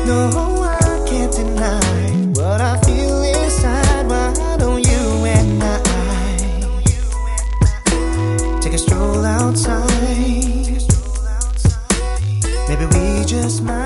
No, I can't deny what I feel inside. Why don't you and I take a stroll outside? Maybe we just might